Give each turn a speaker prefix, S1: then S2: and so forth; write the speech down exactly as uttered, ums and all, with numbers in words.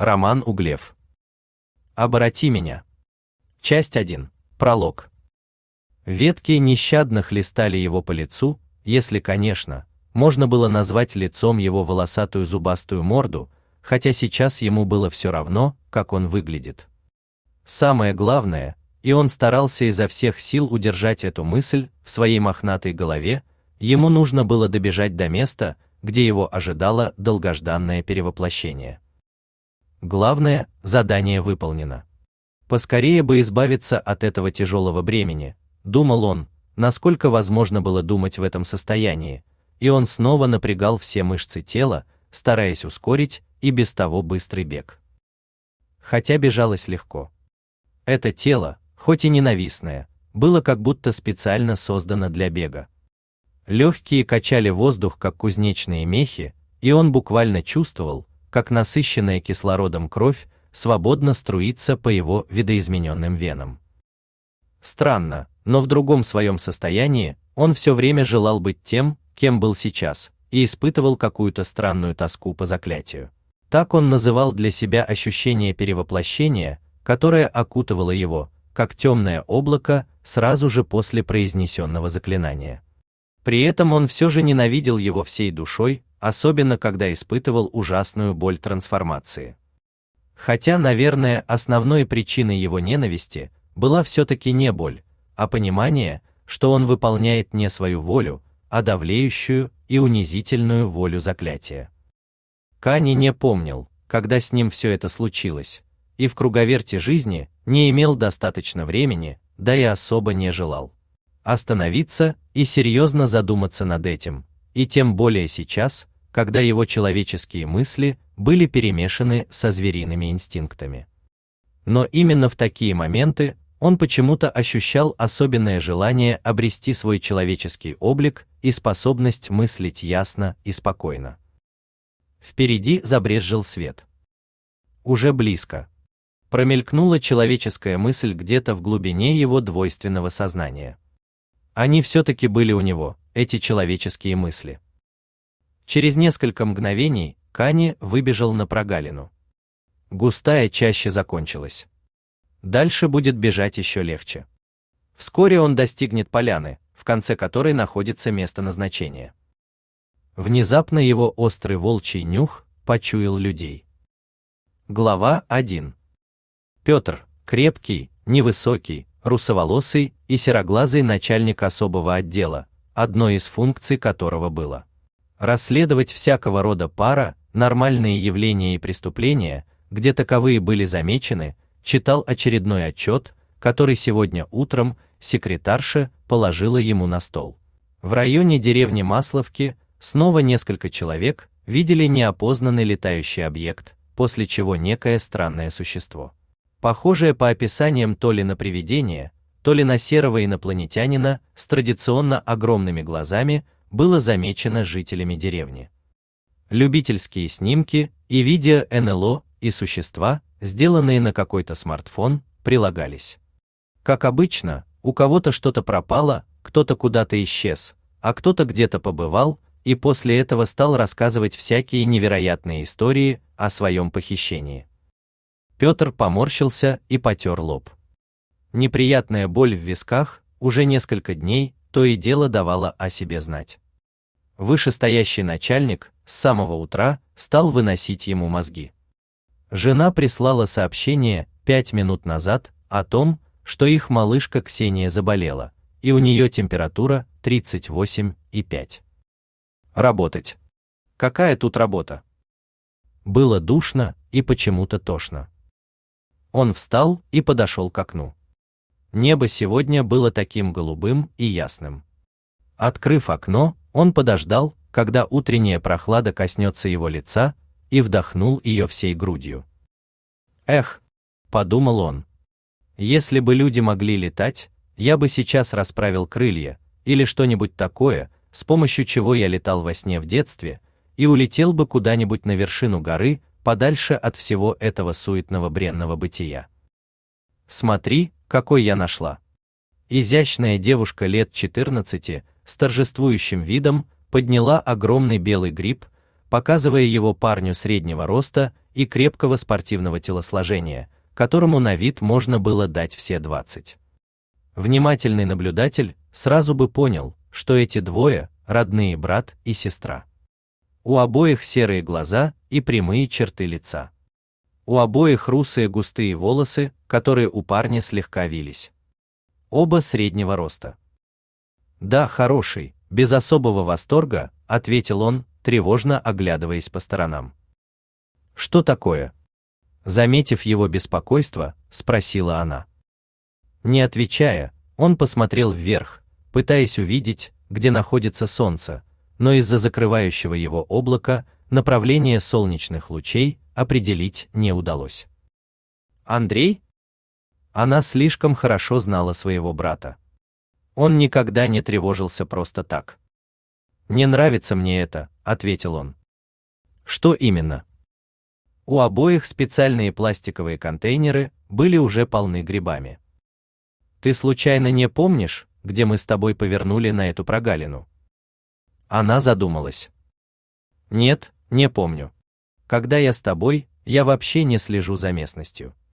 S1: Роман Углев. Обороти меня. Часть один. Пролог. Ветки нещадно хлестали его по лицу, если, конечно, можно было назвать лицом его волосатую зубастую морду, хотя сейчас ему было все равно, как он выглядит. Самое главное, и он старался изо всех сил удержать эту мысль в своей мохнатой голове, ему нужно было добежать до места, где его ожидало долгожданное перевоплощение. Главное, задание выполнено. Поскорее бы избавиться от этого тяжелого бремени, думал он, насколько возможно было думать в этом состоянии, и он снова напрягал все мышцы тела, стараясь ускорить и без того быстрый бег. Хотя бежалось легко. Это тело, хоть и ненавистное, было как будто специально создано для бега. Легкие качали воздух, как кузнечные мехи, и он буквально чувствовал, как насыщенная кислородом кровь свободно струится по его видоизмененным венам. Странно, но в другом своем состоянии он все время желал быть тем, кем был сейчас, и испытывал какую-то странную тоску по заклятию. Так он называл для себя ощущение перевоплощения, которое окутывало его, как темное облако, сразу же после произнесенного заклинания. При этом он все же ненавидел его всей душой, особенно когда испытывал ужасную боль трансформации. Хотя, наверное, основной причиной его ненависти была все-таки не боль, а понимание, что он выполняет не свою волю, а давлеющую и унизительную волю заклятия. Кани не помнил, когда с ним все это случилось, и в круговерте жизни не имел достаточно времени, да и особо не желал остановиться и серьезно задуматься над этим, и тем более сейчас, когда его человеческие мысли были перемешаны со звериными инстинктами. Но именно в такие моменты он почему-то ощущал особенное желание обрести свой человеческий облик и способность мыслить ясно и спокойно. Впереди забрезжил свет. Уже близко. Промелькнула человеческая мысль где-то в глубине его двойственного сознания. Они все-таки были у него, эти человеческие мысли. Через несколько мгновений Кани выбежал на прогалину. Густая чаща закончилась. Дальше будет бежать еще легче. Вскоре он достигнет поляны, в конце которой находится место назначения. Внезапно его острый волчий нюх почуял людей. Глава один. Петр, крепкий, невысокий, русоволосый и сероглазый начальник особого отдела, одной из функций которого было расследовать всякого рода пара, нормальные явления и преступления, где таковые были замечены, читал очередной отчет, который сегодня утром секретарша положила ему на стол. В районе деревни Масловки снова несколько человек видели неопознанный летающий объект, после чего некое странное существо, похожее по описаниям то ли на привидение, то ли на серого инопланетянина с традиционно огромными глазами, было замечено жителями деревни. Любительские снимки и видео эн эл о и существа, сделанные на какой-то смартфон, прилагались. Как обычно, у кого-то что-то пропало, кто-то куда-то исчез, а кто-то где-то побывал, и после этого стал рассказывать всякие невероятные истории о своем похищении. Петр поморщился и потер лоб. Неприятная боль в висках уже несколько дней то и дело давала о себе знать. Вышестоящий начальник с самого утра стал выносить ему мозги. Жена прислала сообщение пять минут назад о том, что их малышка Ксения заболела, и у нее температура тридцать восемь и пять. Работать. Какая тут работа? Было душно и почему-то тошно. Он встал и подошел к окну. Небо сегодня было таким голубым и ясным. Открыв окно, он подождал, когда утренняя прохлада коснется его лица, и вдохнул ее всей грудью. Эх, подумал он. Если бы люди могли летать, я бы сейчас расправил крылья, или что-нибудь такое, с помощью чего я летал во сне в детстве, и улетел бы куда-нибудь на вершину горы, подальше от всего этого суетного бренного бытия. Смотри, какой я нашла. Изящная девушка лет четырнадцати с торжествующим видом подняла огромный белый гриб, показывая его парню среднего роста и крепкого спортивного телосложения, которому на вид можно было дать все двадцать. Внимательный наблюдатель сразу бы понял, что эти двое – родные брат и сестра. У обоих серые глаза и прямые черты лица. У обоих русые густые волосы, которые у парня слегка вились. Оба среднего роста. «Да, хороший», — без особого восторга, ответил он, тревожно оглядываясь по сторонам. «Что такое?» Заметив его беспокойство, спросила она. Не отвечая, он посмотрел вверх, пытаясь увидеть, где находится солнце, но из-за закрывающего его облака направление солнечных лучей определить не удалось. «Андрей?» Она слишком хорошо знала своего брата. Он никогда не тревожился просто так. «Не нравится мне это», — ответил он. «Что именно?» У обоих специальные пластиковые контейнеры были уже полны грибами. «Ты случайно не помнишь, где мы с тобой повернули на эту прогалину?» Она задумалась. «Нет, не помню. Когда я с тобой, я вообще не слежу за местностью.